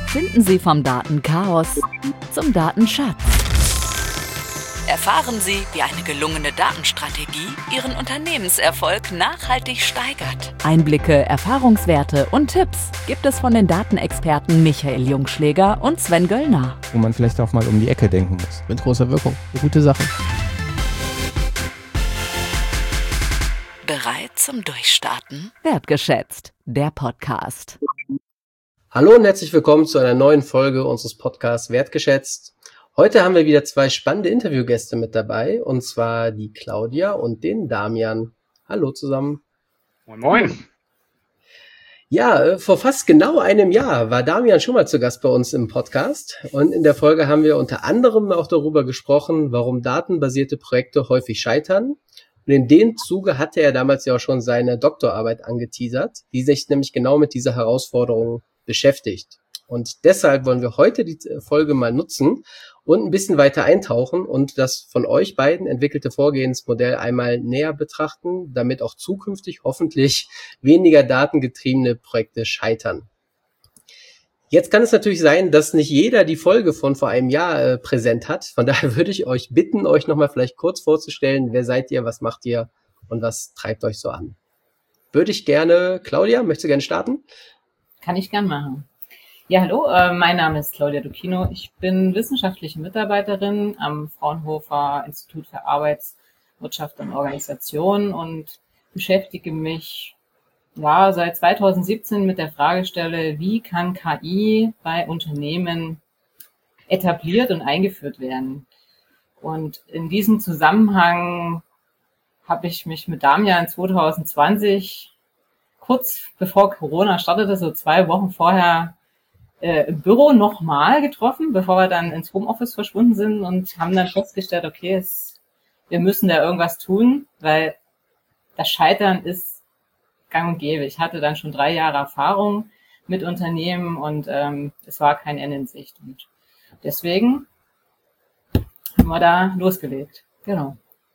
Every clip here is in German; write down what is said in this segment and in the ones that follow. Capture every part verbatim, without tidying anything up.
Finden Sie vom Datenchaos zum Datenschatz. Erfahren Sie, wie eine gelungene Datenstrategie Ihren Unternehmenserfolg nachhaltig steigert. Einblicke, Erfahrungswerte und Tipps gibt es von den Datenexperten Michael Jungschläger und Sven Göllner. Wo man vielleicht auch mal um die Ecke denken muss. Mit großer Wirkung. Eine gute Sache. Bereit zum Durchstarten? Wertgeschätzt, der Podcast. Hallo und herzlich willkommen zu einer neuen Folge unseres Podcasts Wertgeschätzt. Heute haben wir wieder zwei spannende Interviewgäste mit dabei, und zwar die Claudia und den Damian. Hallo zusammen. Moin Moin. Ja, vor fast genau einem Jahr war Damian schon mal zu Gast bei uns im Podcast, und in der Folge haben wir unter anderem auch darüber gesprochen, warum datenbasierte Projekte häufig scheitern. Und in dem Zuge hatte er damals ja auch schon seine Doktorarbeit angeteasert, die sich nämlich genau mit dieser Herausforderung beschäftigt. Und deshalb wollen wir heute die Folge mal nutzen und ein bisschen weiter eintauchen und das von euch beiden entwickelte Vorgehensmodell einmal näher betrachten, damit auch zukünftig hoffentlich weniger datengetriebene Projekte scheitern. Jetzt kann es natürlich sein, dass nicht jeder die Folge von vor einem Jahr äh, präsent hat. Von daher würde ich euch bitten, euch nochmal vielleicht kurz vorzustellen, wer seid ihr, was macht ihr und was treibt euch so an. Würde ich gerne, Claudia, möchtest du gerne starten? Kann ich gern machen. Ja, hallo, äh, mein Name ist Claudia Ducchino. Ich bin wissenschaftliche Mitarbeiterin am Fraunhofer Institut für Arbeitswirtschaft und Organisation und beschäftige mich ja, seit zweitausendsiebzehn mit der Fragestelle, wie kann K I bei Unternehmen etabliert und eingeführt werden? Und in diesem Zusammenhang habe ich mich mit Damian zwanzig zwanzig, kurz bevor Corona startete, so zwei Wochen vorher, äh, im Büro nochmal getroffen, bevor wir dann ins Homeoffice verschwunden sind, und haben dann festgestellt, okay, es, wir müssen da irgendwas tun, weil das Scheitern ist gang und gäbe. Ich hatte dann schon drei Jahre Erfahrung mit Unternehmen und ähm, es war kein Ende in Sicht. Und deswegen haben wir da losgelegt. Genau.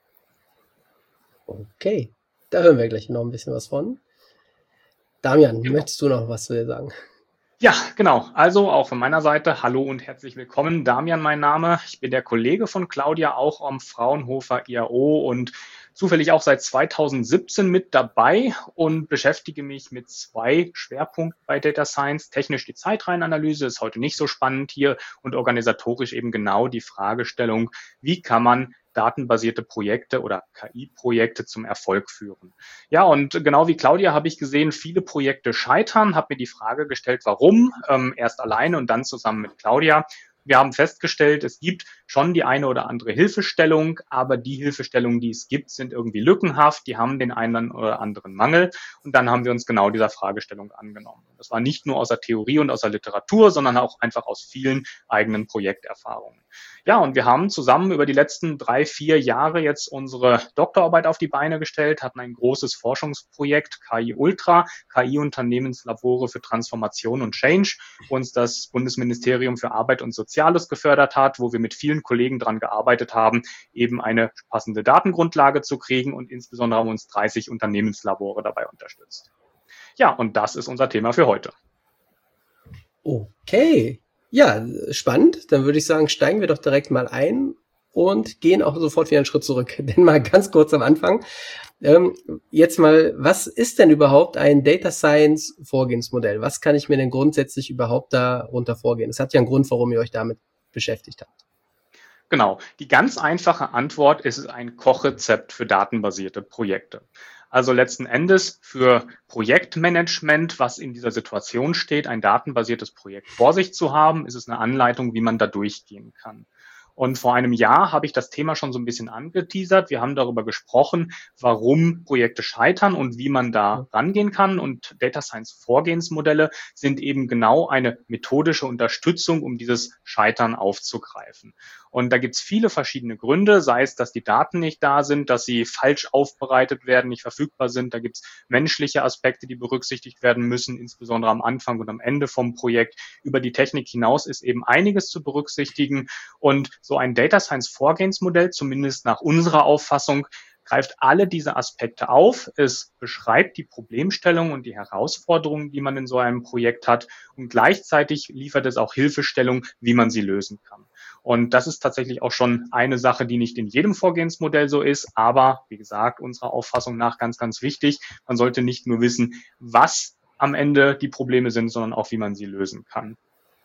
Okay, da hören wir gleich noch ein bisschen was von. Damian, Genau. Möchtest du noch was zu dir sagen? Ja, genau. Also auch von meiner Seite, hallo und herzlich willkommen. Damian mein Name. Ich bin der Kollege von Claudia, auch am Fraunhofer I A O und zufällig auch seit zweitausendsiebzehn mit dabei und beschäftige mich mit zwei Schwerpunkten bei Data Science. Technisch die Zeitreihenanalyse ist heute nicht so spannend hier und organisatorisch eben genau die Fragestellung, wie kann man datenbasierte Projekte oder K I-Projekte zum Erfolg führen. Ja, und genau wie Claudia habe ich gesehen, viele Projekte scheitern, habe mir die Frage gestellt, warum, ähm, erst alleine und dann zusammen mit Claudia. Wir haben festgestellt, es gibt schon die eine oder andere Hilfestellung, aber die Hilfestellungen, die es gibt, sind irgendwie lückenhaft, die haben den einen oder anderen Mangel. Und dann haben wir uns genau dieser Fragestellung angenommen. Das war nicht nur aus der Theorie und aus der Literatur, sondern auch einfach aus vielen eigenen Projekterfahrungen. Ja, und wir haben zusammen über die letzten drei, vier Jahre jetzt unsere Doktorarbeit auf die Beine gestellt, hatten ein großes Forschungsprojekt K I Ultra, K I-Unternehmenslabore für Transformation und Change, wo uns das Bundesministerium für Arbeit und Soziales gefördert hat, wo wir mit vielen Kollegen daran gearbeitet haben, eben eine passende Datengrundlage zu kriegen, und insbesondere haben uns dreißig Unternehmenslabore dabei unterstützt. Ja, und das ist unser Thema für heute. Okay, ja, spannend. Dann würde ich sagen, steigen wir doch direkt mal ein und gehen auch sofort wieder einen Schritt zurück. Denn mal ganz kurz am Anfang. Ähm, jetzt mal, was ist denn überhaupt ein Data Science Vorgehensmodell? Was kann ich mir denn grundsätzlich überhaupt darunter vorgehen? Es hat ja einen Grund, warum ihr euch damit beschäftigt habt. Genau. Die ganz einfache Antwort ist, es ist ein Kochrezept für datenbasierte Projekte. Also letzten Endes für Projektmanagement, was in dieser Situation steht, ein datenbasiertes Projekt vor sich zu haben, ist es eine Anleitung, wie man da durchgehen kann. Und vor einem Jahr habe ich das Thema schon so ein bisschen angeteasert. Wir haben darüber gesprochen, warum Projekte scheitern und wie man da rangehen kann. Und Data Science Vorgehensmodelle sind eben genau eine methodische Unterstützung, um dieses Scheitern aufzugreifen. Und da gibt es viele verschiedene Gründe, sei es, dass die Daten nicht da sind, dass sie falsch aufbereitet werden, nicht verfügbar sind. Da gibt es menschliche Aspekte, die berücksichtigt werden müssen, insbesondere am Anfang und am Ende vom Projekt. Über die Technik hinaus ist eben einiges zu berücksichtigen. Und so ein Data Science Vorgehensmodell, zumindest nach unserer Auffassung, greift alle diese Aspekte auf. Es beschreibt die Problemstellung und die Herausforderungen, die man in so einem Projekt hat, und gleichzeitig liefert es auch Hilfestellung, wie man sie lösen kann. Und das ist tatsächlich auch schon eine Sache, die nicht in jedem Vorgehensmodell so ist, aber wie gesagt, unserer Auffassung nach ganz, ganz wichtig. Man sollte nicht nur wissen, was am Ende die Probleme sind, sondern auch, wie man sie lösen kann.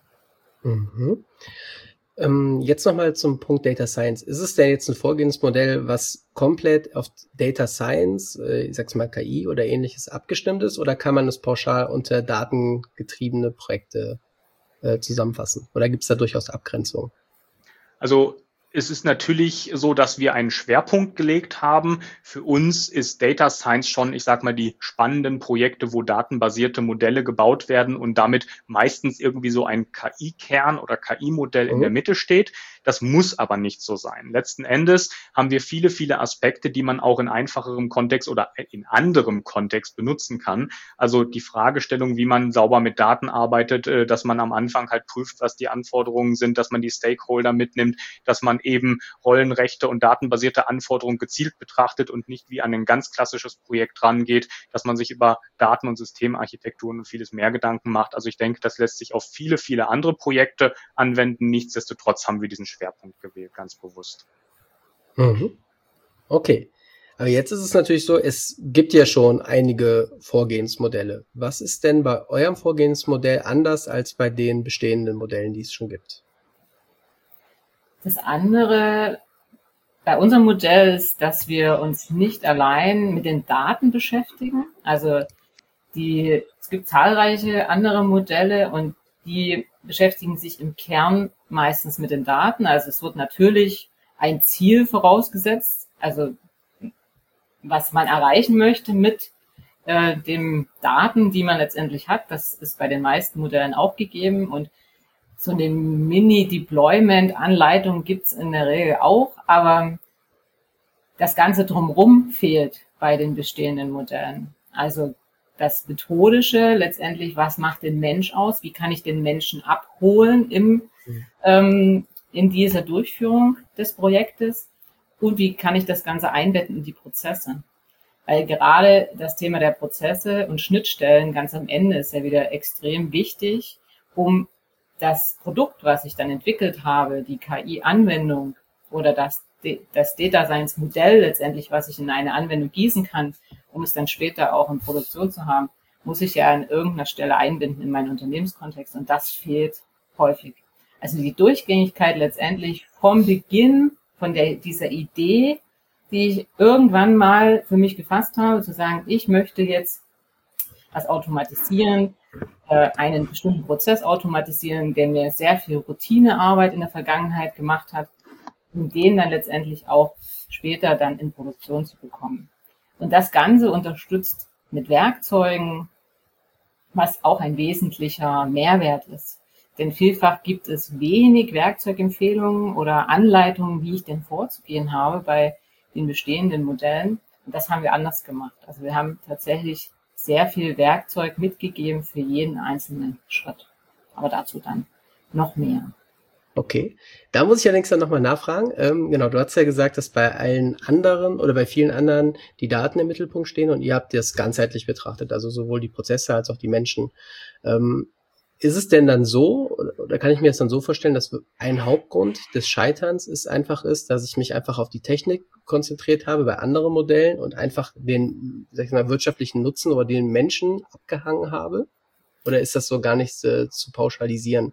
Mhm. Ähm, jetzt nochmal zum Punkt Data Science. Ist es denn jetzt ein Vorgehensmodell, was komplett auf Data Science, äh, ich sag's mal K I oder ähnliches abgestimmt ist, oder kann man es pauschal unter datengetriebene Projekte äh, zusammenfassen? Oder gibt es da durchaus Abgrenzungen? Also es ist natürlich so, dass wir einen Schwerpunkt gelegt haben. Für uns ist Data Science schon, ich sag mal, die spannenden Projekte, wo datenbasierte Modelle gebaut werden und damit meistens irgendwie so ein K I-Kern oder K I-Modell in der Mitte steht. Das muss aber nicht so sein. Letzten Endes haben wir viele, viele Aspekte, die man auch in einfacherem Kontext oder in anderem Kontext benutzen kann. Also die Fragestellung, wie man sauber mit Daten arbeitet, dass man am Anfang halt prüft, was die Anforderungen sind, dass man die Stakeholder mitnimmt, dass man eben Rollenrechte und datenbasierte Anforderungen gezielt betrachtet und nicht wie an ein ganz klassisches Projekt rangeht, dass man sich über Daten- und Systemarchitekturen und vieles mehr Gedanken macht. Also ich denke, das lässt sich auf viele, viele andere Projekte anwenden. Nichtsdestotrotz haben wir diesen Schwerpunkt gewählt, ganz bewusst. Mhm. Okay. Aber jetzt ist es natürlich so, es gibt ja schon einige Vorgehensmodelle. Was ist denn bei eurem Vorgehensmodell anders als bei den bestehenden Modellen, die es schon gibt? Das andere bei unserem Modell ist, dass wir uns nicht allein mit den Daten beschäftigen. Also die, es gibt zahlreiche andere Modelle und die beschäftigen sich im Kern meistens mit den Daten. Also es wird natürlich ein Ziel vorausgesetzt, also was man erreichen möchte mit äh, den Daten, die man letztendlich hat. Das ist bei den meisten Modellen auch gegeben und so eine Mini-Deployment-Anleitung gibt's in der Regel auch, aber das Ganze drumherum fehlt bei den bestehenden Modellen. Also das Methodische letztendlich, was macht den Mensch aus? Wie kann ich den Menschen abholen im, mhm. ähm, in dieser Durchführung des Projektes? Und wie kann ich das Ganze einbetten in die Prozesse? Weil gerade das Thema der Prozesse und Schnittstellen ganz am Ende ist ja wieder extrem wichtig, um das Produkt, was ich dann entwickelt habe, die K I-Anwendung oder das, das Data Science Modell letztendlich, was ich in eine Anwendung gießen kann, um es dann später auch in Produktion zu haben, muss ich ja an irgendeiner Stelle einbinden in meinen Unternehmenskontext und das fehlt häufig. Also die Durchgängigkeit letztendlich vom Beginn, von der, dieser Idee, die ich irgendwann mal für mich gefasst habe, zu sagen, ich möchte jetzt was automatisieren, einen bestimmten Prozess automatisieren, der mir sehr viel Routinearbeit in der Vergangenheit gemacht hat, um den dann letztendlich auch später dann in Produktion zu bekommen. Und das Ganze unterstützt mit Werkzeugen, was auch ein wesentlicher Mehrwert ist. Denn vielfach gibt es wenig Werkzeugempfehlungen oder Anleitungen, wie ich denn vorzugehen habe bei den bestehenden Modellen. Und das haben wir anders gemacht. Also wir haben tatsächlich sehr viel Werkzeug mitgegeben für jeden einzelnen Schritt. Aber dazu dann noch mehr. Okay, da muss ich allerdings dann nochmal nachfragen. Ähm, genau, du hast ja gesagt, dass bei allen anderen oder bei vielen anderen die Daten im Mittelpunkt stehen und ihr habt das ganzheitlich betrachtet, also sowohl die Prozesse als auch die Menschen. Ähm, ist es denn dann so, oder kann ich mir das dann so vorstellen, dass ein Hauptgrund des Scheiterns ist einfach ist, dass ich mich einfach auf die Technik konzentriert habe bei anderen Modellen und einfach den, sag ich mal, wirtschaftlichen Nutzen oder den Menschen abgehangen habe? Oder ist das so gar nicht äh, zu pauschalisieren?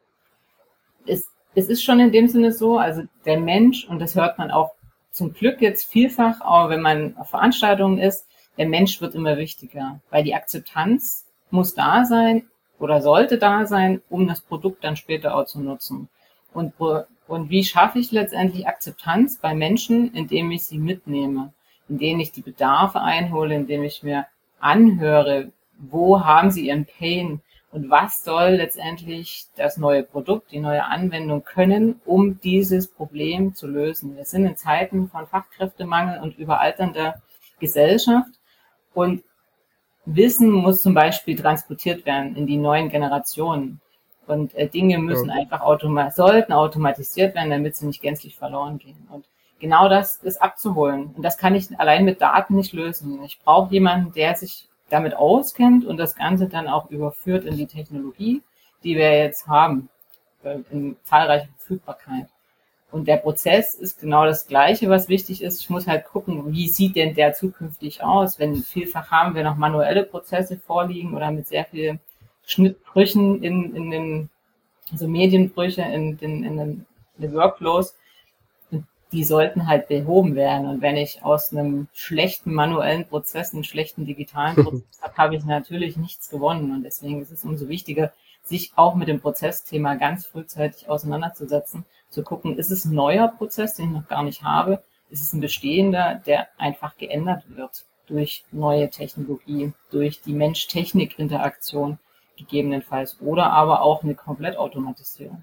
Es, es ist schon in dem Sinne so, also der Mensch, und das hört man auch zum Glück jetzt vielfach, auch wenn man auf Veranstaltungen ist, der Mensch wird immer wichtiger, weil die Akzeptanz muss da sein oder sollte da sein, um das Produkt dann später auch zu nutzen. Und, und wie schaffe ich letztendlich Akzeptanz bei Menschen, indem ich sie mitnehme, indem ich die Bedarfe einhole, indem ich mir anhöre, wo haben sie ihren Pain und was soll letztendlich das neue Produkt, die neue Anwendung können, um dieses Problem zu lösen. Wir sind in Zeiten von Fachkräftemangel und überalternder Gesellschaft und Wissen muss zum Beispiel transportiert werden in die neuen Generationen und äh, Dinge müssen ja. einfach automa- sollten automatisiert werden, damit sie nicht gänzlich verloren gehen. Und genau das ist abzuholen. Und das kann ich allein mit Daten nicht lösen. Ich brauche jemanden, der sich damit auskennt und das Ganze dann auch überführt in die Technologie, die wir jetzt haben, in zahlreicher Verfügbarkeit. Und der Prozess ist genau das Gleiche, was wichtig ist. Ich muss halt gucken, wie sieht denn der zukünftig aus? Wenn vielfach haben wir noch manuelle Prozesse vorliegen oder mit sehr vielen Schnittbrüchen in, in den, also Medienbrüche in den, in den, in den Workflows. Und die sollten halt behoben werden. Und wenn ich aus einem schlechten manuellen Prozess einen schlechten digitalen Prozess habe, habe ich natürlich nichts gewonnen. Und deswegen ist es umso wichtiger, sich auch mit dem Prozessthema ganz frühzeitig auseinanderzusetzen, zu gucken, ist es ein neuer Prozess, den ich noch gar nicht habe, ist es ein bestehender, der einfach geändert wird durch neue Technologie, durch die Mensch-Technik-Interaktion gegebenenfalls oder aber auch eine Komplettautomatisierung.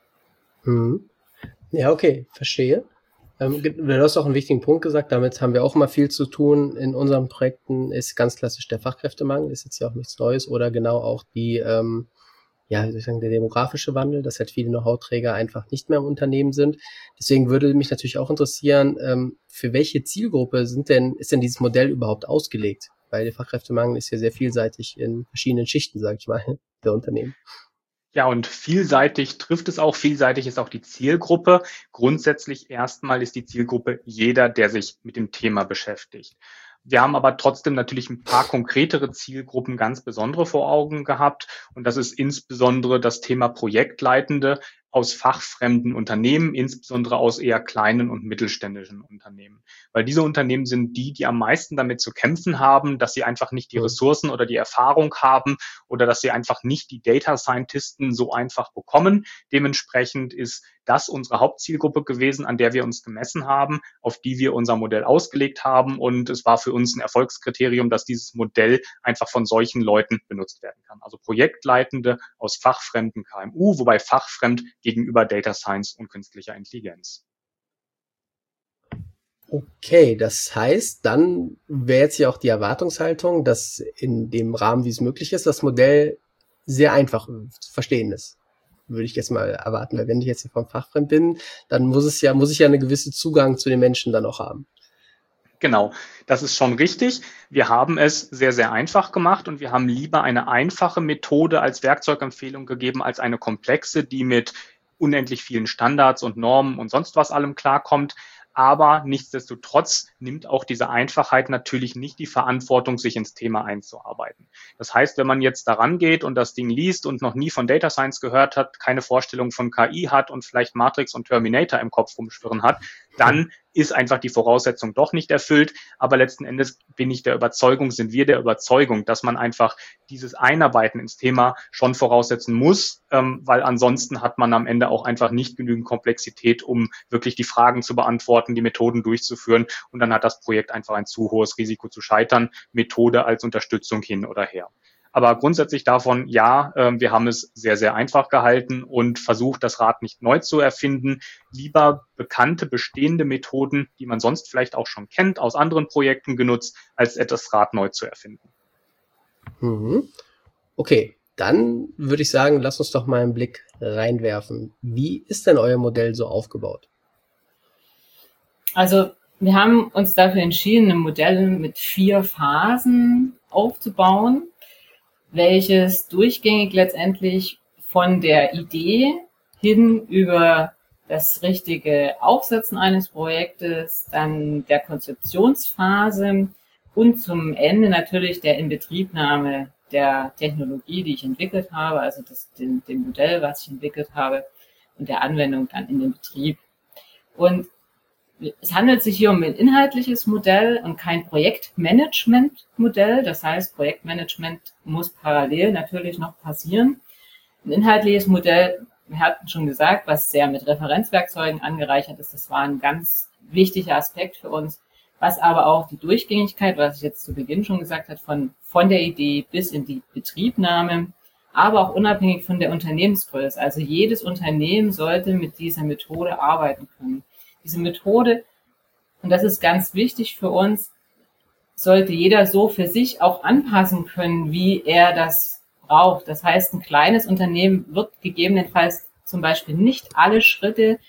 Mhm. Ja, okay, verstehe. Ähm, du hast auch einen wichtigen Punkt gesagt, damit haben wir auch mal viel zu tun in unseren Projekten, ist ganz klassisch der Fachkräftemangel, ist jetzt ja auch nichts Neues oder genau auch die ähm, ja, wie soll ich sagen, der demografische Wandel, dass halt viele Know-how-Träger einfach nicht mehr im Unternehmen sind. Deswegen würde mich natürlich auch interessieren, ähm, für welche Zielgruppe sind denn, ist denn dieses Modell überhaupt ausgelegt? Weil der Fachkräftemangel ist ja sehr vielseitig in verschiedenen Schichten, sage ich mal, der Unternehmen. Ja, und vielseitig trifft es auch. Vielseitig ist auch die Zielgruppe. Grundsätzlich erstmal ist die Zielgruppe jeder, der sich mit dem Thema beschäftigt. Wir haben aber trotzdem natürlich ein paar konkretere Zielgruppen ganz besondere vor Augen gehabt. Und das ist insbesondere das Thema Projektleitende aus fachfremden Unternehmen, insbesondere aus eher kleinen und mittelständischen Unternehmen. Weil diese Unternehmen sind die, die am meisten damit zu kämpfen haben, dass sie einfach nicht die Ressourcen oder die Erfahrung haben oder dass sie einfach nicht die Data Scientisten so einfach bekommen. Dementsprechend ist das unsere Hauptzielgruppe gewesen, an der wir uns gemessen haben, auf die wir unser Modell ausgelegt haben. Und es war für uns ein Erfolgskriterium, dass dieses Modell einfach von solchen Leuten benutzt werden kann. Also Projektleitende aus fachfremden K M U, wobei fachfremd gegenüber Data Science und künstlicher Intelligenz. Okay, das heißt, dann wäre jetzt ja auch die Erwartungshaltung, dass in dem Rahmen, wie es möglich ist, das Modell sehr einfach zu verstehen ist. Würde ich jetzt mal erwarten, weil wenn ich jetzt hier vom Fachfremd bin, dann muss es ja, muss ich ja einen gewissen Zugang zu den Menschen dann auch haben. Genau, das ist schon richtig. Wir haben es sehr, sehr einfach gemacht und wir haben lieber eine einfache Methode als Werkzeugempfehlung gegeben als eine komplexe, die mit unendlich vielen Standards und Normen und sonst was allem klarkommt. Aber nichtsdestotrotz nimmt auch diese Einfachheit natürlich nicht die Verantwortung, sich ins Thema einzuarbeiten. Das heißt, wenn man jetzt daran geht und das Ding liest und noch nie von Data Science gehört hat, keine Vorstellung von K I hat und vielleicht Matrix und Terminator im Kopf rumschwirren hat, dann ist einfach die Voraussetzung doch nicht erfüllt. Aber letzten Endes bin ich der Überzeugung, sind wir der Überzeugung, dass man einfach dieses Einarbeiten ins Thema schon voraussetzen muss, ähm, weil ansonsten hat man am Ende auch einfach nicht genügend Komplexität, um wirklich die Fragen zu beantworten, die Methoden durchzuführen. Und dann hat das Projekt einfach ein zu hohes Risiko zu scheitern, Methode als Unterstützung hin oder her. Aber grundsätzlich davon, ja, äh, wir haben es sehr, sehr einfach gehalten und versucht, das Rad nicht neu zu erfinden. Lieber bekannte, bestehende Methoden, die man sonst vielleicht auch schon kennt, aus anderen Projekten genutzt, als etwas Rad neu zu erfinden. Mhm. Okay, dann würde ich sagen, lass uns doch mal einen Blick reinwerfen. Wie ist denn euer Modell so aufgebaut? Also wir haben uns dafür entschieden, ein Modell mit vier Phasen aufzubauen, welches durchgängig letztendlich von der Idee hin über das richtige Aufsetzen eines Projektes, dann der Konzeptionsphase und zum Ende natürlich der Inbetriebnahme der Technologie, die ich entwickelt habe, also das, dem, dem Modell, was ich entwickelt habe, und der Anwendung dann in den Betrieb. Und es handelt sich hier um ein inhaltliches Modell und kein Projektmanagement-Modell. Das heißt, Projektmanagement muss parallel natürlich noch passieren. Ein inhaltliches Modell, wir hatten schon gesagt, was sehr mit Referenzwerkzeugen angereichert ist. Das war ein ganz wichtiger Aspekt für uns. Was aber auch die Durchgängigkeit, was ich jetzt zu Beginn schon gesagt habe, von, von der Idee bis in die Betriebnahme, aber auch unabhängig von der Unternehmensgröße. Also jedes Unternehmen sollte mit dieser Methode arbeiten können. Diese Methode, und das ist ganz wichtig für uns, sollte jeder so für sich auch anpassen können, wie er das braucht. Das heißt, ein kleines Unternehmen wird gegebenenfalls zum Beispiel nicht alle Schritte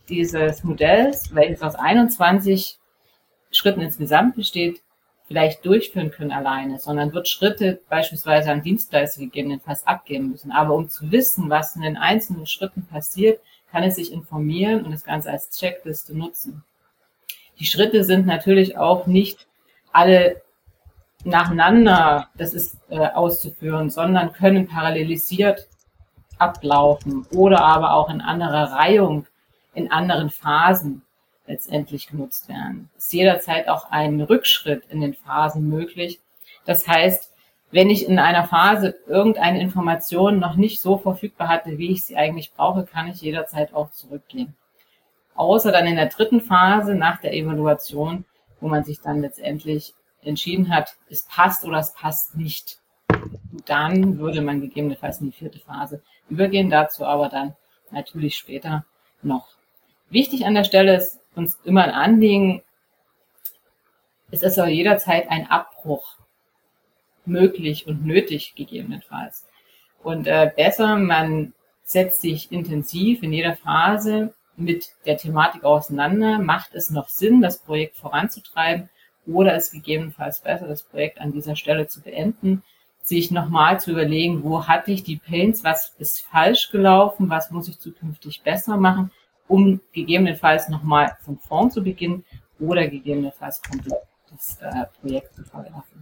dieses Modells, welches aus einundzwanzig Schritten insgesamt besteht, vielleicht durchführen können alleine, sondern wird Schritte beispielsweise an Dienstleister gegebenenfalls abgeben müssen. Aber um zu wissen, was in den einzelnen Schritten passiert, kann es sich informieren und das Ganze als Checkliste nutzen. Die Schritte sind natürlich auch nicht alle nacheinander, das ist äh, auszuführen, sondern können parallelisiert ablaufen oder aber auch in anderer Reihung, in anderen Phasen letztendlich genutzt werden. Es ist jederzeit auch ein Rückschritt in den Phasen möglich. Das heißt, wenn ich in einer Phase irgendeine Information noch nicht so verfügbar hatte, wie ich sie eigentlich brauche, kann ich jederzeit auch zurückgehen. Außer dann in der dritten Phase nach der Evaluation, wo man sich dann letztendlich entschieden hat, es passt oder es passt nicht. Dann würde man gegebenenfalls in die vierte Phase übergehen, dazu aber dann natürlich später noch. Wichtig an der Stelle ist uns immer ein Anliegen, es ist auch jederzeit ein Abbruch möglich und nötig gegebenenfalls. Und äh, besser, man setzt sich intensiv in jeder Phase mit der Thematik auseinander, macht es noch Sinn, das Projekt voranzutreiben oder es gegebenenfalls besser, das Projekt an dieser Stelle zu beenden, sich nochmal zu überlegen, wo hatte ich die Pains, was ist falsch gelaufen, was muss ich zukünftig besser machen, um gegebenenfalls nochmal von vorn zu beginnen oder gegebenenfalls komplett das äh, Projekt zu verwerfen.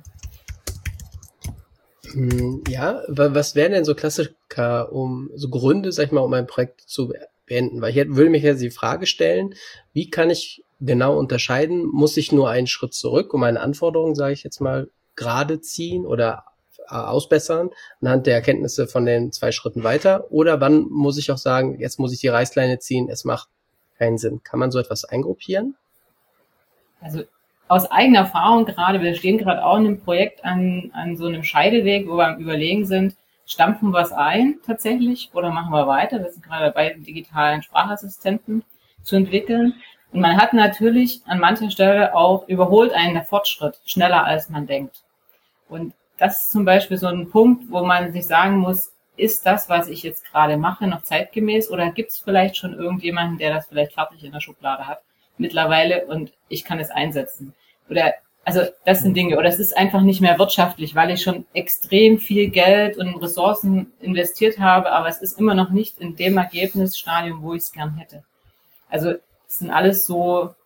Ja, was wären denn so Klassiker, um so Gründe, sag ich mal, um ein Projekt zu beenden? Weil ich würde mich jetzt die Frage stellen, wie kann ich genau unterscheiden, muss ich nur einen Schritt zurück, um eine Anforderung, sage ich jetzt mal, gerade ziehen oder ausbessern anhand der Erkenntnisse von den zwei Schritten weiter? Oder wann muss ich auch sagen, jetzt muss ich die Reißleine ziehen, es macht keinen Sinn? Kann man so etwas eingruppieren? Also aus eigener Erfahrung gerade, wir stehen gerade auch in einem Projekt an, an so einem Scheideweg, wo wir am Überlegen sind, stampfen wir es ein tatsächlich oder machen wir weiter? Wir sind gerade dabei, einen digitalen Sprachassistenten zu entwickeln. Und man hat natürlich an mancher Stelle auch überholt einen der Fortschritt, schneller als man denkt. Und das ist zum Beispiel so ein Punkt, wo man sich sagen muss, ist das, was ich jetzt gerade mache, noch zeitgemäß oder gibt es vielleicht schon irgendjemanden, der das vielleicht fertig in der Schublade hat mittlerweile und ich kann es einsetzen? Oder, also das sind Dinge, oder es ist einfach nicht mehr wirtschaftlich, weil ich schon extrem viel Geld und Ressourcen investiert habe, aber es ist immer noch nicht in dem Ergebnisstadium, wo ich es gern hätte. Also das sind alles so,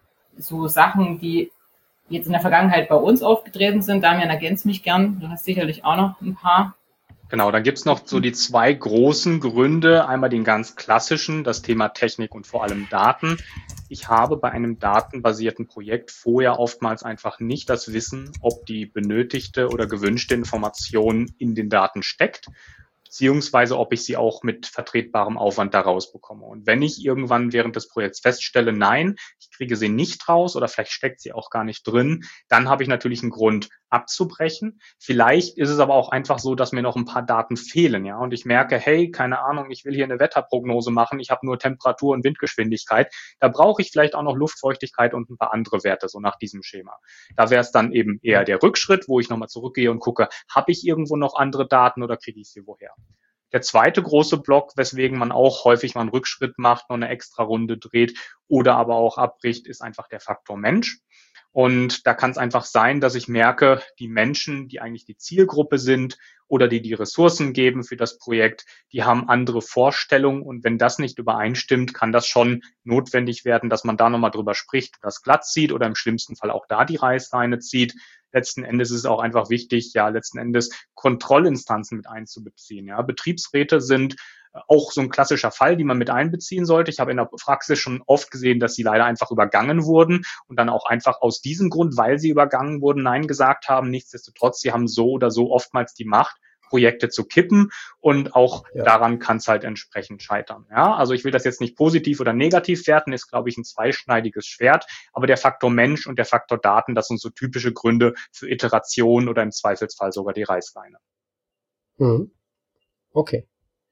so Sachen, die jetzt in der Vergangenheit bei uns aufgetreten sind. Damian, ergänzt mich gern. Du hast sicherlich auch noch ein paar. Genau, dann gibt's noch so die zwei großen Gründe. Einmal den ganz klassischen, das Thema Technik und vor allem Daten. Ich habe bei einem datenbasierten Projekt vorher oftmals einfach nicht das Wissen, ob die benötigte oder gewünschte Information in den Daten steckt, beziehungsweise ob ich sie auch mit vertretbarem Aufwand daraus bekomme. Und wenn ich irgendwann während des Projekts feststelle, nein, ich kriege sie nicht raus oder vielleicht steckt sie auch gar nicht drin, dann habe ich natürlich einen Grund abzubrechen. Vielleicht ist es aber auch einfach so, dass mir noch ein paar Daten fehlen, ja, und ich merke, hey, keine Ahnung, ich will hier eine Wetterprognose machen, ich habe nur Temperatur und Windgeschwindigkeit, da brauche ich vielleicht auch noch Luftfeuchtigkeit und ein paar andere Werte, so nach diesem Schema. Da wäre es dann eben eher der Rückschritt, wo ich nochmal zurückgehe und gucke, habe ich irgendwo noch andere Daten oder kriege ich sie woher? Der zweite große Block, weswegen man auch häufig mal einen Rückschritt macht, noch eine extra Runde dreht oder aber auch abbricht, ist einfach der Faktor Mensch. Und da kann es einfach sein, dass ich merke, die Menschen, die eigentlich die Zielgruppe sind oder die die Ressourcen geben für das Projekt, die haben andere Vorstellungen. Und wenn das nicht übereinstimmt, kann das schon notwendig werden, dass man da nochmal drüber spricht, das glatt zieht oder im schlimmsten Fall auch da die Reißleine zieht. Letzten Endes ist es auch einfach wichtig, ja, letzten Endes Kontrollinstanzen mit einzubeziehen. Ja, Betriebsräte sind auch so ein klassischer Fall, die man mit einbeziehen sollte. Ich habe in der Praxis schon oft gesehen, dass sie leider einfach übergangen wurden und dann auch einfach aus diesem Grund, weil sie übergangen wurden, Nein gesagt haben. Nichtsdestotrotz, sie haben so oder so oftmals die Macht, Projekte zu kippen und auch ja. daran kann es halt entsprechend scheitern. Ja, also ich will das jetzt nicht positiv oder negativ werten, ist, glaube ich, ein zweischneidiges Schwert, aber der Faktor Mensch und der Faktor Daten, das sind so typische Gründe für Iteration oder im Zweifelsfall sogar die Reißleine. Mhm. Okay.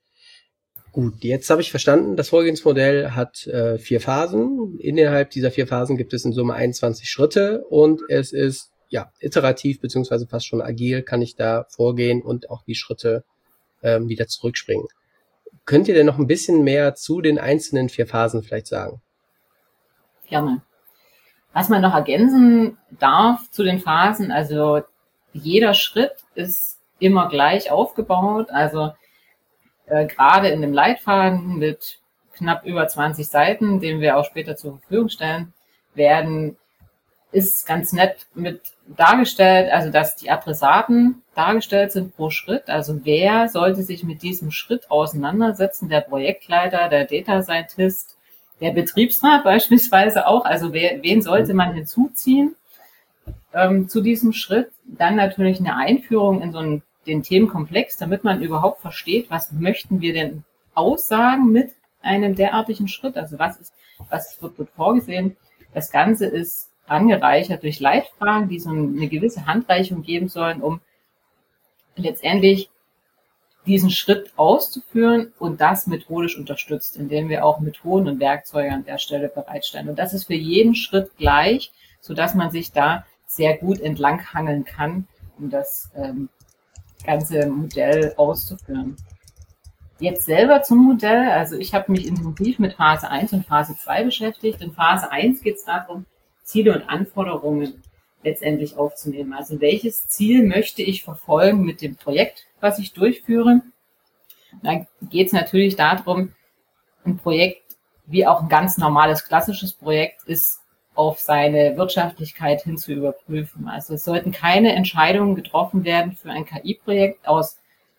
Gut, jetzt habe ich verstanden, das Vorgehensmodell hat äh, vier Phasen. Innerhalb dieser vier Phasen gibt es in Summe einundzwanzig Schritte und es ist ja iterativ beziehungsweise fast schon agil, kann ich da vorgehen und auch die Schritte ähm, wieder zurückspringen. Könnt ihr denn noch ein bisschen mehr zu den einzelnen vier Phasen vielleicht sagen? Gerne. Was man noch ergänzen darf zu den Phasen, also jeder Schritt ist immer gleich aufgebaut, also äh, gerade in dem Leitfaden mit knapp über zwanzig Seiten, den wir auch später zur Verfügung stellen werden, ist ganz nett mit dargestellt, also dass die Adressaten dargestellt sind pro Schritt. Also wer sollte sich mit diesem Schritt auseinandersetzen? Der Projektleiter, der Data Scientist, der Betriebsrat beispielsweise auch. Also wer, wen sollte man hinzuziehen ähm, zu diesem Schritt? Dann natürlich eine Einführung in so einen, den Themenkomplex, damit man überhaupt versteht, was möchten wir denn aussagen mit einem derartigen Schritt? Also was ist, was wird, wird vorgesehen? Das Ganze ist angereichert durch Leitfragen, die so eine gewisse Handreichung geben sollen, um letztendlich diesen Schritt auszuführen und das methodisch unterstützt, indem wir auch Methoden und Werkzeuge an der Stelle bereitstellen. Und das ist für jeden Schritt gleich, sodass man sich da sehr gut entlanghangeln kann, um das ähm, ganze Modell auszuführen. Jetzt selber zum Modell. Also ich habe mich intensiv mit Phase eins und Phase zwei beschäftigt. In Phase eins geht es darum, Ziele und Anforderungen letztendlich aufzunehmen. Also welches Ziel möchte ich verfolgen mit dem Projekt, was ich durchführe? Da geht es natürlich darum, ein Projekt, wie auch ein ganz normales, klassisches Projekt, ist auf seine Wirtschaftlichkeit hin zu überprüfen. Also es sollten keine Entscheidungen getroffen werden für ein K I-Projekt aus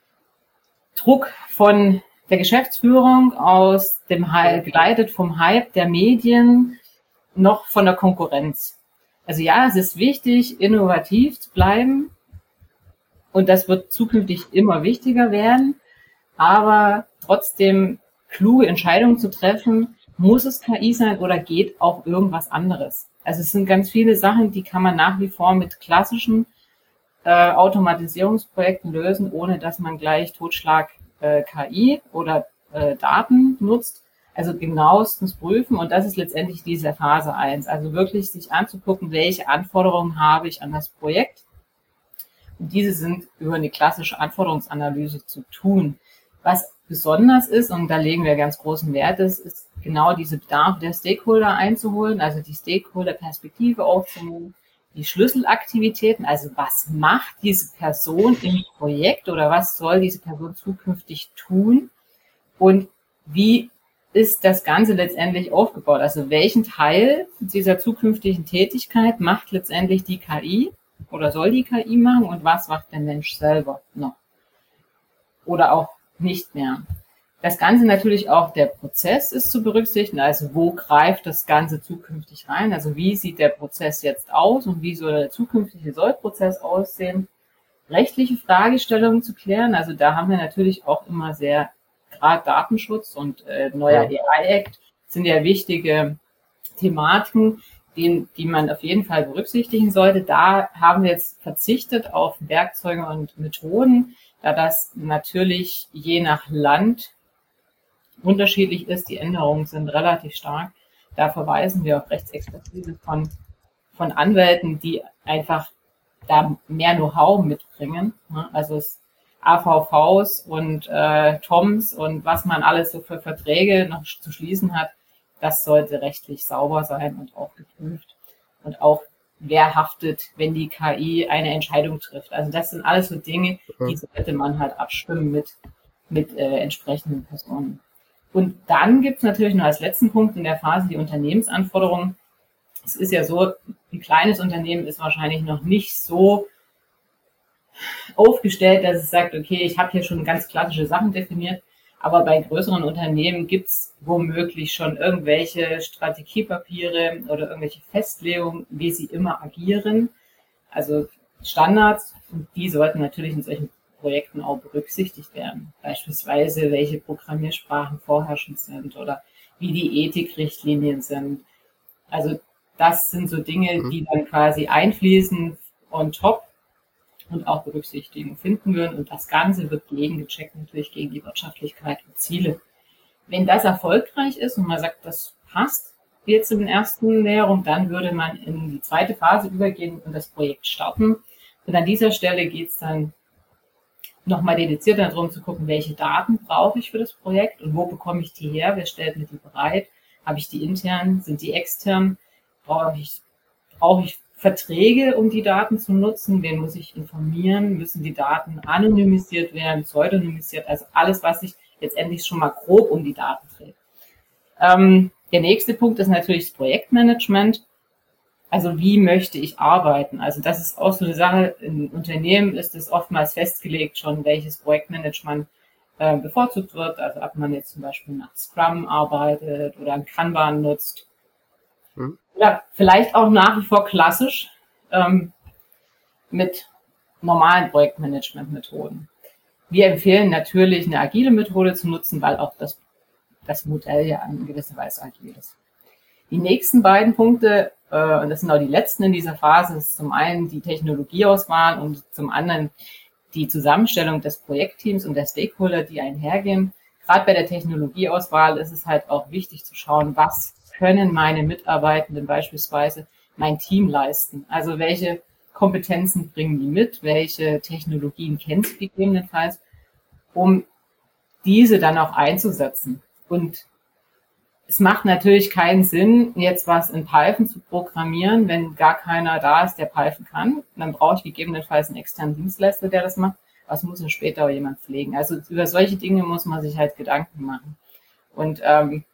Druck von der Geschäftsführung, aus dem Hype, geleitet vom Hype der Medien, noch von der Konkurrenz. Also ja, es ist wichtig, innovativ zu bleiben und das wird zukünftig immer wichtiger werden, aber trotzdem kluge Entscheidungen zu treffen, muss es K I sein oder geht auch irgendwas anderes? Also es sind ganz viele Sachen, die kann man nach wie vor mit klassischen äh, Automatisierungsprojekten lösen, ohne dass man gleich Totschlag äh, K I oder äh, Daten nutzt. Also genauestens prüfen und das ist letztendlich diese Phase eins. Also wirklich sich anzugucken, welche Anforderungen habe ich an das Projekt. Und diese sind über eine klassische Anforderungsanalyse zu tun. Was besonders ist, und da legen wir ganz großen Wert, ist, ist genau diese Bedarfe der Stakeholder einzuholen, also die Stakeholder-Perspektive aufzunehmen, die Schlüsselaktivitäten, also was macht diese Person im Projekt oder was soll diese Person zukünftig tun und wie ist das Ganze letztendlich aufgebaut? Also welchen Teil dieser zukünftigen Tätigkeit macht letztendlich die K I oder soll die K I machen und was macht der Mensch selber noch? Oder auch nicht mehr. Das Ganze natürlich auch der Prozess ist zu berücksichtigen, also wo greift das Ganze zukünftig rein? Also wie sieht der Prozess jetzt aus und wie soll der zukünftige Sollprozess aussehen? Rechtliche Fragestellungen zu klären, also da haben wir natürlich auch immer sehr gerade Datenschutz und äh, neuer A I-Act sind ja wichtige Thematiken, die, die man auf jeden Fall berücksichtigen sollte. Da haben wir jetzt verzichtet auf Werkzeuge und Methoden, da das natürlich je nach Land unterschiedlich ist. Die Änderungen sind relativ stark. Da verweisen wir auf Rechtsexpertise von, von Anwälten, die einfach da mehr Know-how mitbringen. Also es A V Vs und äh, T O Ms und was man alles so für Verträge noch zu schließen hat, das sollte rechtlich sauber sein und auch geprüft. Und auch wer haftet, wenn die K I eine Entscheidung trifft. Also das sind alles so Dinge, die sollte man halt abstimmen mit, mit äh, entsprechenden Personen. Und dann gibt es natürlich noch als letzten Punkt in der Phase die Unternehmensanforderungen. Es ist ja so, ein kleines Unternehmen ist wahrscheinlich noch nicht so aufgestellt, dass es sagt, okay, ich habe hier schon ganz klassische Sachen definiert, aber bei größeren Unternehmen gibt es womöglich schon irgendwelche Strategiepapiere oder irgendwelche Festlegungen, wie sie immer agieren. Also Standards, die sollten natürlich in solchen Projekten auch berücksichtigt werden. Beispielsweise, welche Programmiersprachen vorherrschend sind oder wie die Ethikrichtlinien sind. Also das sind so Dinge, die dann quasi einfließen on top und auch Berücksichtigung finden würden. Und das Ganze wird gegengecheckt natürlich gegen die Wirtschaftlichkeit und Ziele. Wenn das erfolgreich ist und man sagt, das passt jetzt in der ersten Näherung, dann würde man in die zweite Phase übergehen und das Projekt starten. Und an dieser Stelle geht es dann nochmal dediziert darum zu gucken, welche Daten brauche ich für das Projekt und wo bekomme ich die her, wer stellt mir die bereit, habe ich die intern, sind die extern, brauche ich, brauche ich Verträge, um die Daten zu nutzen, wen muss ich informieren, müssen die Daten anonymisiert werden, pseudonymisiert, also alles, was sich letztendlich schon mal grob um die Daten dreht. Ähm, der nächste Punkt ist natürlich das Projektmanagement. Also wie möchte ich arbeiten? Also das ist auch so eine Sache, in Unternehmen ist es oftmals festgelegt schon, welches Projektmanagement äh, bevorzugt wird. Also ob man jetzt zum Beispiel nach Scrum arbeitet oder ein Kanban nutzt. Hm. Ja, vielleicht auch nach wie vor klassisch ähm, mit normalen Projektmanagement-Methoden. Wir empfehlen natürlich eine agile Methode zu nutzen, weil auch das, das Modell ja in gewisser Weise agil ist. Die nächsten beiden Punkte, äh, und das sind auch die letzten in dieser Phase, ist zum einen die Technologieauswahl und zum anderen die Zusammenstellung des Projektteams und der Stakeholder, die einhergehen. Gerade bei der Technologieauswahl ist es halt auch wichtig zu schauen, was können meine Mitarbeitenden beispielsweise mein Team leisten. Also welche Kompetenzen bringen die mit, welche Technologien kennen sie gegebenenfalls, um diese dann auch einzusetzen. Und es macht natürlich keinen Sinn, jetzt was in Python zu programmieren, wenn gar keiner da ist, der Python kann. Dann brauche ich gegebenenfalls einen externen Dienstleister, der das macht. Was muss dann später auch jemand pflegen? Also über solche Dinge muss man sich halt Gedanken machen. Und ähm,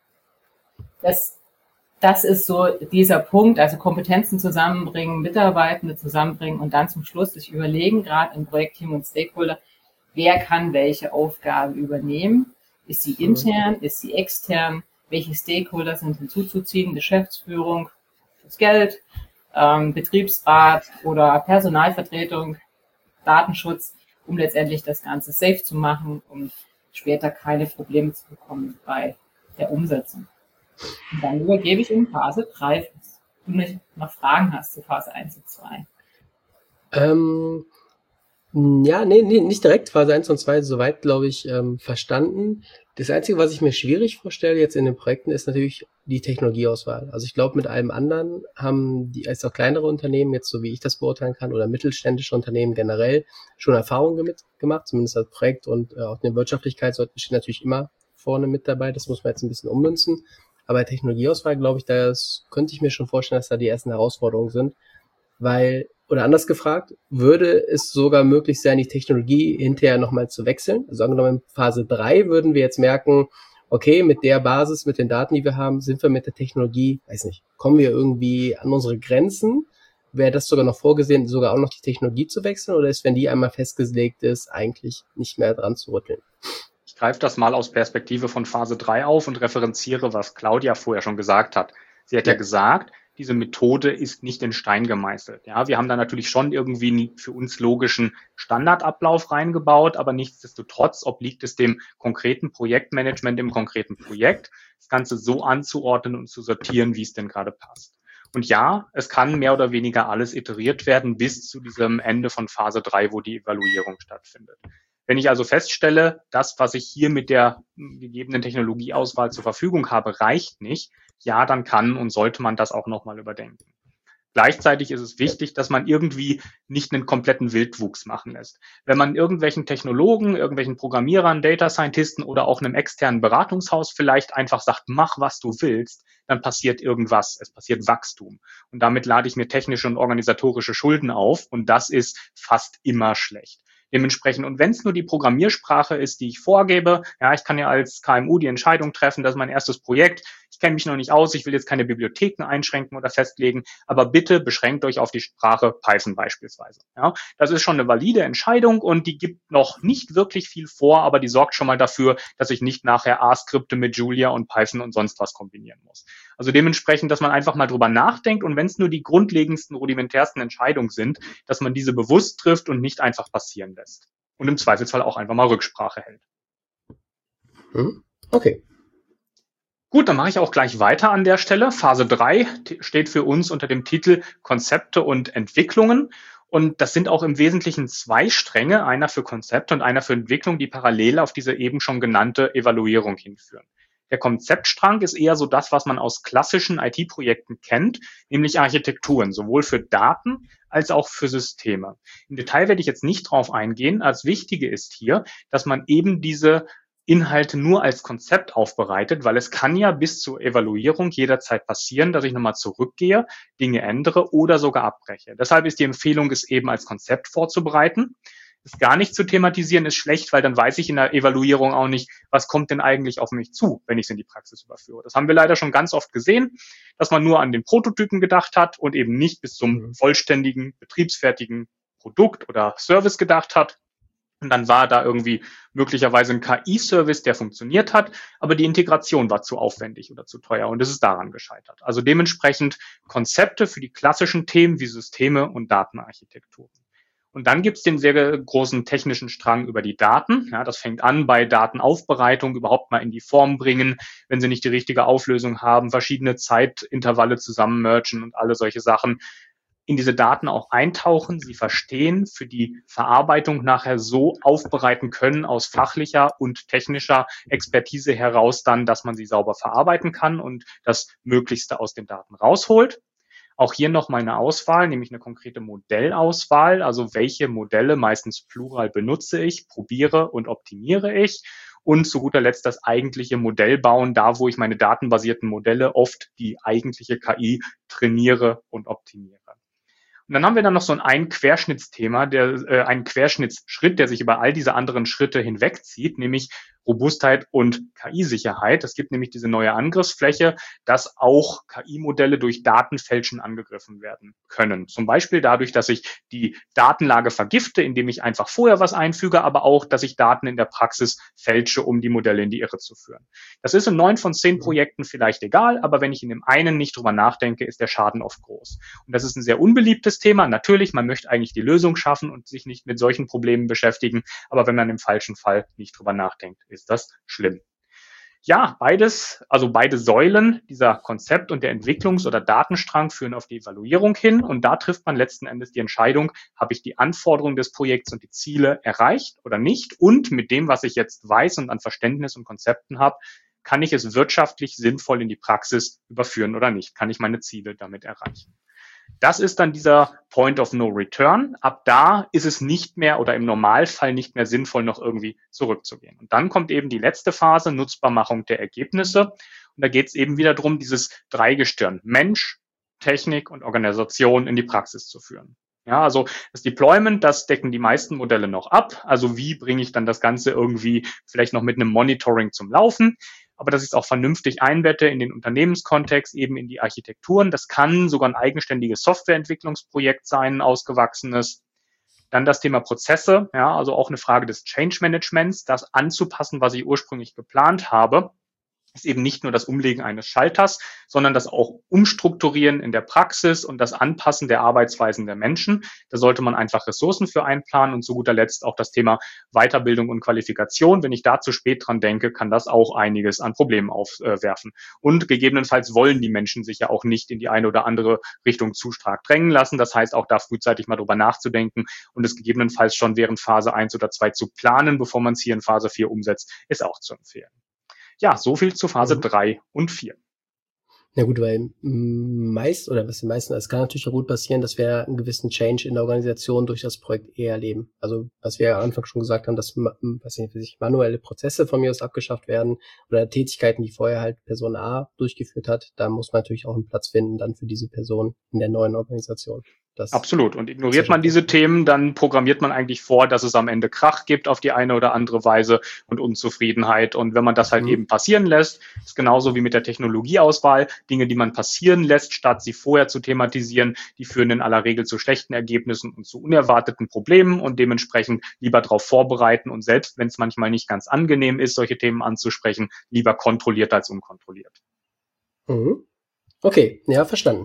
das, das ist so dieser Punkt, also Kompetenzen zusammenbringen, Mitarbeitende zusammenbringen und dann zum Schluss sich überlegen, gerade im Projektteam und Stakeholder, wer kann welche Aufgabe übernehmen? Ist sie intern? Ist sie extern? Welche Stakeholder sind hinzuzuziehen, Geschäftsführung, das Geld, ähm, Betriebsrat oder Personalvertretung, Datenschutz, um letztendlich das Ganze safe zu machen, um später keine Probleme zu bekommen bei der Umsetzung. Und dann übergebe ich in Phase drei, wenn du noch Fragen hast zu Phase eins und zwei. Ähm, ja, nee, nee, nicht direkt. Phase eins und zwei soweit, glaube ich, ähm, verstanden. Das Einzige, was ich mir schwierig vorstelle jetzt in den Projekten, ist natürlich die Technologieauswahl. Also ich glaube, mit allem anderen haben die, als auch kleinere Unternehmen, jetzt so wie ich das beurteilen kann, oder mittelständische Unternehmen generell schon Erfahrungen damit gemacht, zumindest als Projekt, und äh, auch eine Wirtschaftlichkeit steht natürlich immer vorne mit dabei. Das muss man jetzt ein bisschen ummünzen. Aber Technologieauswahl, glaube ich, das könnte ich mir schon vorstellen, dass da die ersten Herausforderungen sind, weil, oder anders gefragt, würde es sogar möglich sein, die Technologie hinterher nochmal zu wechseln? Also angenommen, in Phase drei würden wir jetzt merken, okay, mit der Basis, mit den Daten, die wir haben, sind wir mit der Technologie, weiß nicht, kommen wir irgendwie an unsere Grenzen? Wäre das sogar noch vorgesehen, sogar auch noch die Technologie zu wechseln? Oder ist, wenn die einmal festgelegt ist, eigentlich nicht mehr dran zu rütteln? Ich greife das mal aus Perspektive von Phase drei auf und referenziere, was Claudia vorher schon gesagt hat. Sie hat ja, ja gesagt, diese Methode ist nicht in Stein gemeißelt. Ja, wir haben da natürlich schon irgendwie einen für uns logischen Standardablauf reingebaut, aber nichtsdestotrotz obliegt es dem konkreten Projektmanagement im konkreten Projekt, das Ganze so anzuordnen und zu sortieren, wie es denn gerade passt. Und ja, es kann mehr oder weniger alles iteriert werden bis zu diesem Ende von Phase drei, wo die Evaluierung stattfindet. Wenn ich also feststelle, das, was ich hier mit der gegebenen Technologieauswahl zur Verfügung habe, reicht nicht, ja, dann kann und sollte man das auch nochmal überdenken. Gleichzeitig ist es wichtig, dass man irgendwie nicht einen kompletten Wildwuchs machen lässt. Wenn man irgendwelchen Technologen, irgendwelchen Programmierern, Data Scientisten oder auch einem externen Beratungshaus vielleicht einfach sagt, mach, was du willst, dann passiert irgendwas. Es passiert Wachstum. Und damit lade ich mir technische und organisatorische Schulden auf. Und das ist fast immer schlecht. Dementsprechend, und wenn es nur die Programmiersprache ist, die ich vorgebe, ja, ich kann ja als K M U die Entscheidung treffen, das ist mein erstes Projekt, ich kenne mich noch nicht aus, ich will jetzt keine Bibliotheken einschränken oder festlegen, aber bitte beschränkt euch auf die Sprache Python beispielsweise. Ja, das ist schon eine valide Entscheidung und die gibt noch nicht wirklich viel vor, aber die sorgt schon mal dafür, dass ich nicht nachher A-Skripte mit Julia und Python und sonst was kombinieren muss. Also dementsprechend, dass man einfach mal drüber nachdenkt und wenn es nur die grundlegendsten, rudimentärsten Entscheidungen sind, dass man diese bewusst trifft und nicht einfach passieren lässt. Und im Zweifelsfall auch einfach mal Rücksprache hält. Okay. Gut, dann mache ich auch gleich weiter an der Stelle. Phase drei steht für uns unter dem Titel Konzepte und Entwicklungen. Und das sind auch im Wesentlichen zwei Stränge, einer für Konzepte und einer für Entwicklung, die parallel auf diese eben schon genannte Evaluierung hinführen. Der Konzeptstrang ist eher so das, was man aus klassischen I T-Projekten kennt, nämlich Architekturen, sowohl für Daten als auch für Systeme. Im Detail werde ich jetzt nicht drauf eingehen. Als Wichtige ist hier, dass man eben diese Inhalte nur als Konzept aufbereitet, weil es kann ja bis zur Evaluierung jederzeit passieren, dass ich nochmal zurückgehe, Dinge ändere oder sogar abbreche. Deshalb ist die Empfehlung, es eben als Konzept vorzubereiten. Es gar nicht zu thematisieren ist schlecht, weil dann weiß ich in der Evaluierung auch nicht, was kommt denn eigentlich auf mich zu, wenn ich es in die Praxis überführe. Das haben wir leider schon ganz oft gesehen, dass man nur an den Prototypen gedacht hat und eben nicht bis zum vollständigen, betriebsfertigen Produkt oder Service gedacht hat. Und dann war da irgendwie möglicherweise ein K I-Service, der funktioniert hat, aber die Integration war zu aufwendig oder zu teuer und es ist daran gescheitert. Also dementsprechend Konzepte für die klassischen Themen wie Systeme und Datenarchitekturen. Und dann gibt's den sehr großen technischen Strang über die Daten. Ja, das fängt an bei Datenaufbereitung, überhaupt mal in die Form bringen, wenn sie nicht die richtige Auflösung haben, verschiedene Zeitintervalle zusammen mergen und alle solche Sachen. In diese Daten auch eintauchen, sie verstehen, für die Verarbeitung nachher so aufbereiten können aus fachlicher und technischer Expertise heraus dann, dass man sie sauber verarbeiten kann und das Möglichste aus den Daten rausholt. Auch hier nochmal eine Auswahl, nämlich eine konkrete Modellauswahl, also welche Modelle, meistens plural, benutze ich, probiere und optimiere ich. Und zu guter Letzt das eigentliche Modell bauen, da wo ich meine datenbasierten Modelle, oft die eigentliche K I, trainiere und optimiere. Und dann haben wir dann noch so ein, ein Querschnittsthema, der, äh, einen Querschnittsschritt, der sich über all diese anderen Schritte hinwegzieht, nämlich Robustheit und K I-Sicherheit. Es gibt nämlich diese neue Angriffsfläche, dass auch K I-Modelle durch Datenfälschen angegriffen werden können. Zum Beispiel dadurch, dass ich die Datenlage vergifte, indem ich einfach vorher was einfüge, aber auch, dass ich Daten in der Praxis fälsche, um die Modelle in die Irre zu führen. Das ist in neun von zehn Projekten vielleicht egal, aber wenn ich in dem einen nicht drüber nachdenke, ist der Schaden oft groß. Und das ist ein sehr unbeliebtes Thema. Natürlich, man möchte eigentlich die Lösung schaffen und sich nicht mit solchen Problemen beschäftigen, aber wenn man im falschen Fall nicht drüber nachdenkt, ist das schlimm. Ja, beides, also beide Säulen dieser Konzept- und der Entwicklungs- oder Datenstrang führen auf die Evaluierung hin und da trifft man letzten Endes die Entscheidung, habe ich die Anforderungen des Projekts und die Ziele erreicht oder nicht und mit dem, was ich jetzt weiß und an Verständnis und Konzepten habe, kann ich es wirtschaftlich sinnvoll in die Praxis überführen oder nicht? Kann ich meine Ziele damit erreichen? Das ist dann dieser Point of No Return. Ab da ist es nicht mehr oder im Normalfall nicht mehr sinnvoll, noch irgendwie zurückzugehen. Und dann kommt eben die letzte Phase, Nutzbarmachung der Ergebnisse. Und da geht es eben wieder darum, dieses Dreigestirn Mensch, Technik und Organisation in die Praxis zu führen. Ja, also das Deployment, das decken die meisten Modelle noch ab. Also wie bringe ich dann das Ganze irgendwie vielleicht noch mit einem Monitoring zum Laufen? Aber dass ich es auch vernünftig einbette in den Unternehmenskontext, eben in die Architekturen. Das kann sogar ein eigenständiges Softwareentwicklungsprojekt sein, ein ausgewachsenes. Dann das Thema Prozesse, ja, also auch eine Frage des Change Managements, das anzupassen, was ich ursprünglich geplant habe. Ist eben nicht nur das Umlegen eines Schalters, sondern das auch Umstrukturieren in der Praxis und das Anpassen der Arbeitsweisen der Menschen. Da sollte man einfach Ressourcen für einplanen und zu guter Letzt auch das Thema Weiterbildung und Qualifikation. Wenn ich da zu spät dran denke, kann das auch einiges an Problemen aufwerfen. Und gegebenenfalls wollen die Menschen sich ja auch nicht in die eine oder andere Richtung zu stark drängen lassen. Das heißt, auch da frühzeitig mal drüber nachzudenken und es gegebenenfalls schon während Phase eins oder zwei zu planen, bevor man es hier in Phase vier umsetzt, ist auch zu empfehlen. Ja, so viel zu Phase mhm. drei und vier. Na gut, weil meist, oder was die meisten, es kann natürlich auch gut passieren, dass wir einen gewissen Change in der Organisation durch das Projekt eher erleben. Also, was wir am Anfang schon gesagt haben, dass, was nicht, manuelle Prozesse von mir aus abgeschafft werden oder Tätigkeiten, die vorher halt Person A durchgeführt hat, da muss man natürlich auch einen Platz finden dann für diese Person in der neuen Organisation. Das Absolut. Und ignoriert man diese Themen, dann programmiert man eigentlich vor, dass es am Ende Krach gibt auf die eine oder andere Weise und Unzufriedenheit. Und wenn man das halt mhm. eben passieren lässt, ist genauso wie mit der Technologieauswahl, Dinge, die man passieren lässt, statt sie vorher zu thematisieren, die führen in aller Regel zu schlechten Ergebnissen und zu unerwarteten Problemen und dementsprechend lieber darauf vorbereiten und selbst, wenn es manchmal nicht ganz angenehm ist, solche Themen anzusprechen, lieber kontrolliert als unkontrolliert. Mhm. Okay, ja, verstanden.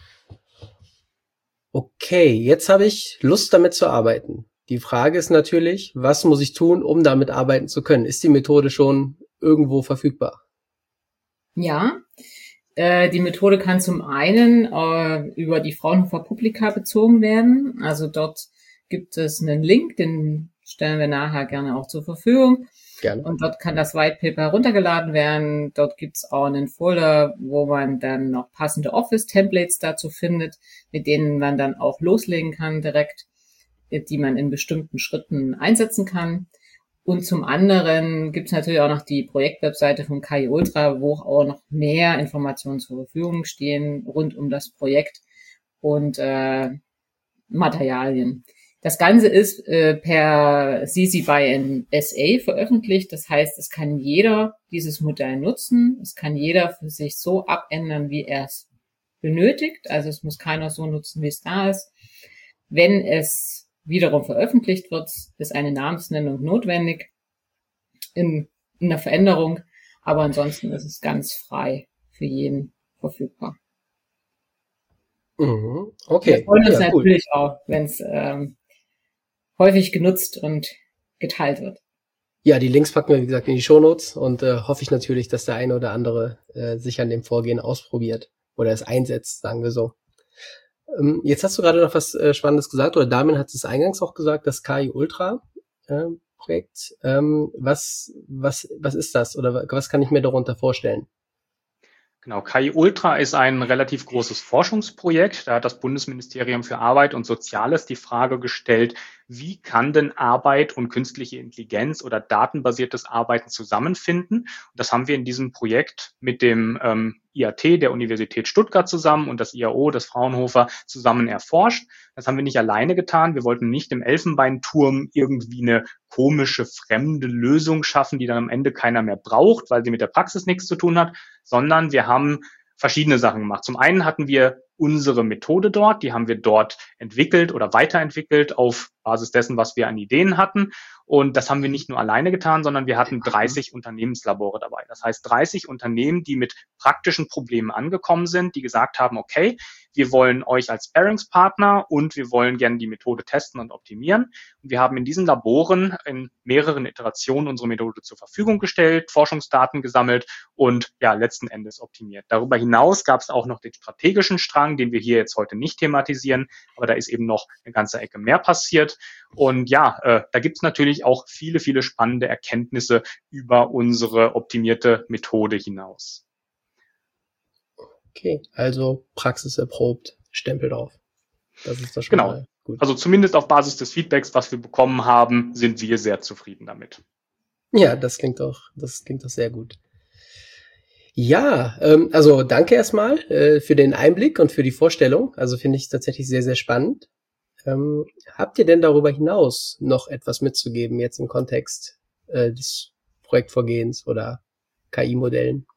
Okay, jetzt habe ich Lust, damit zu arbeiten. Die Frage ist natürlich, was muss ich tun, um damit arbeiten zu können? Ist die Methode schon irgendwo verfügbar? Ja, äh, die Methode kann zum einen äh, über die Fraunhofer Publica bezogen werden. Also dort gibt es einen Link, den stellen wir nachher gerne auch zur Verfügung. Gerne. Und dort kann das White Paper heruntergeladen werden. Dort gibt's auch einen Folder, wo man dann noch passende Office-Templates dazu findet, mit denen man dann auch loslegen kann direkt, die man in bestimmten Schritten einsetzen kann. Und zum anderen gibt's natürlich auch noch die Projektwebseite von K I Ultra, wo auch noch mehr Informationen zur Verfügung stehen rund um das Projekt und äh, Materialien. Das Ganze ist äh, per C C by N S A veröffentlicht. Das heißt, es kann jeder dieses Modell nutzen. Es kann jeder für sich so abändern, wie er es benötigt. Also es muss keiner so nutzen, wie es da ist. Wenn es wiederum veröffentlicht wird, ist eine Namensnennung notwendig in, in der Veränderung. Aber ansonsten ist es ganz frei für jeden verfügbar. Mhm. Okay. Wir freuen uns ja, natürlich cool. auch, wenn es ähm, häufig genutzt und geteilt wird. Ja, die Links packen wir, wie gesagt, in die Shownotes und äh, hoffe ich natürlich, dass der eine oder andere äh, sich an dem Vorgehen ausprobiert oder es einsetzt, sagen wir so. Ähm, jetzt hast du gerade noch was äh, Spannendes gesagt, oder Damian hat es eingangs auch gesagt, das K I Ultra äh, Projekt. Ähm, was, was, was ist das oder was kann ich mir darunter vorstellen? Genau, K I Ultra ist ein relativ großes Forschungsprojekt. Da hat das Bundesministerium für Arbeit und Soziales die Frage gestellt, wie kann denn Arbeit und künstliche Intelligenz oder datenbasiertes Arbeiten zusammenfinden? Und das haben wir in diesem Projekt mit dem ähm, I A T der Universität Stuttgart zusammen und das I A O, das Fraunhofer, zusammen erforscht. Das haben wir nicht alleine getan. Wir wollten nicht im Elfenbeinturm irgendwie eine komische, fremde Lösung schaffen, die dann am Ende keiner mehr braucht, weil sie mit der Praxis nichts zu tun hat, sondern wir haben verschiedene Sachen gemacht. Zum einen hatten wir unsere Methode dort, die haben wir dort entwickelt oder weiterentwickelt auf Basis dessen, was wir an Ideen hatten. Und das haben wir nicht nur alleine getan, sondern wir hatten dreißig Unternehmenslabore dabei. Das heißt dreißig Unternehmen, die mit praktischen Problemen angekommen sind, die gesagt haben, okay, wir wollen euch als Sparringspartner und wir wollen gerne die Methode testen und optimieren. Und wir haben in diesen Laboren in mehreren Iterationen unsere Methode zur Verfügung gestellt, Forschungsdaten gesammelt und ja, letzten Endes optimiert. Darüber hinaus gab es auch noch den strategischen Strang, den wir hier jetzt heute nicht thematisieren, aber da ist eben noch eine ganze Ecke mehr passiert. Und ja, äh, da gibt es natürlich auch viele, viele spannende Erkenntnisse über unsere optimierte Methode hinaus. Okay, also praxiserprobt, Stempel drauf. Das ist das schon genau. mal gut. Also zumindest auf Basis des Feedbacks, was wir bekommen haben, sind wir sehr zufrieden damit. Ja, das klingt doch, das klingt doch sehr gut. Ja, ähm, also danke erstmal äh, für den Einblick und für die Vorstellung. Also finde ich tatsächlich sehr, sehr spannend. Ähm, habt ihr denn darüber hinaus noch etwas mitzugeben, jetzt im Kontext äh, des Projektvorgehens oder K I-Modellen?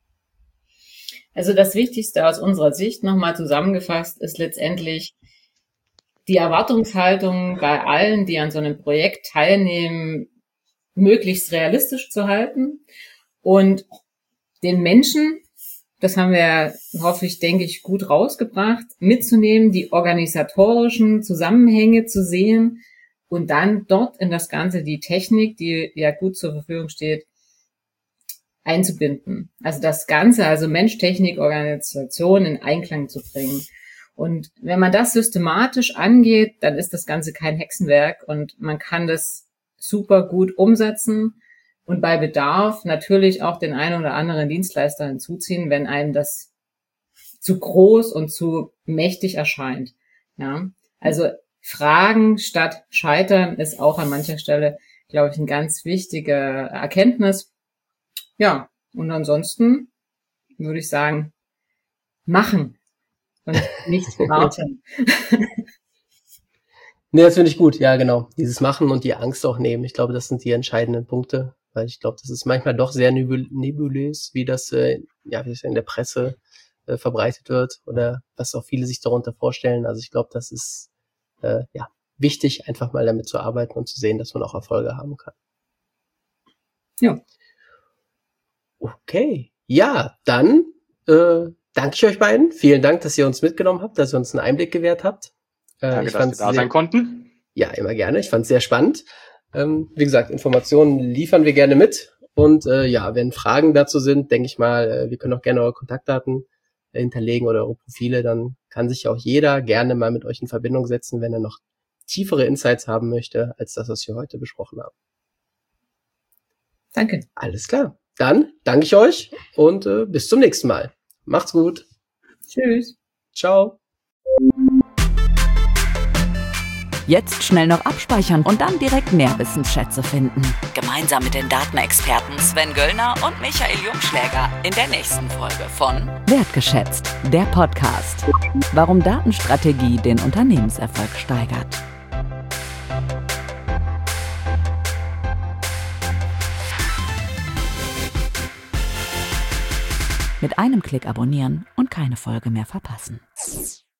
Also das Wichtigste aus unserer Sicht nochmal zusammengefasst ist letztendlich die Erwartungshaltung bei allen, die an so einem Projekt teilnehmen, möglichst realistisch zu halten und den Menschen, das haben wir, hoffe ich, denke ich, gut rausgebracht, mitzunehmen, die organisatorischen Zusammenhänge zu sehen und dann dort in das Ganze die Technik, die ja gut zur Verfügung steht, einzubinden. Also das Ganze, also Mensch, Technik, Organisation in Einklang zu bringen. Und wenn man das systematisch angeht, dann ist das Ganze kein Hexenwerk und man kann das super gut umsetzen und bei Bedarf natürlich auch den einen oder anderen Dienstleister hinzuziehen, wenn einem das zu groß und zu mächtig erscheint. Ja, also Fragen statt Scheitern ist auch an mancher Stelle, glaube ich, eine ganz wichtige Erkenntnis. Ja, und ansonsten würde ich sagen, machen und nicht warten. Nee, das finde ich gut. Ja, genau. Dieses Machen und die Angst auch nehmen. Ich glaube, das sind die entscheidenden Punkte, weil ich glaube, das ist manchmal doch sehr nebul- nebulös, wie das, äh, ja, wie das in der Presse äh, verbreitet wird oder was auch viele sich darunter vorstellen. Also ich glaube, das ist äh, ja wichtig, einfach mal damit zu arbeiten und zu sehen, dass man auch Erfolge haben kann. Ja. Okay. Ja, dann äh, danke ich euch beiden. Vielen Dank, dass ihr uns mitgenommen habt, dass ihr uns einen Einblick gewährt habt. Äh, Danke, ich dass wir da sehr, sein konnten. Ja, immer gerne. Ich fand es sehr spannend. Ähm, wie gesagt, Informationen liefern wir gerne mit. Und äh, ja, wenn Fragen dazu sind, denke ich mal, äh, wir können auch gerne eure Kontaktdaten äh, hinterlegen oder eure Profile. Dann kann sich auch jeder gerne mal mit euch in Verbindung setzen, wenn er noch tiefere Insights haben möchte, als das, was wir heute besprochen haben. Danke. Alles klar. Dann danke ich euch und äh, bis zum nächsten Mal. Macht's gut. Tschüss. Ciao. Jetzt schnell noch abspeichern und dann direkt Nährwissensschätze finden. Gemeinsam mit den Datenexperten Sven Göllner und Michael Jungschläger in der nächsten Folge von Wertgeschätzt, der Podcast. Warum Datenstrategie den Unternehmenserfolg steigert. Mit einem Klick abonnieren und keine Folge mehr verpassen.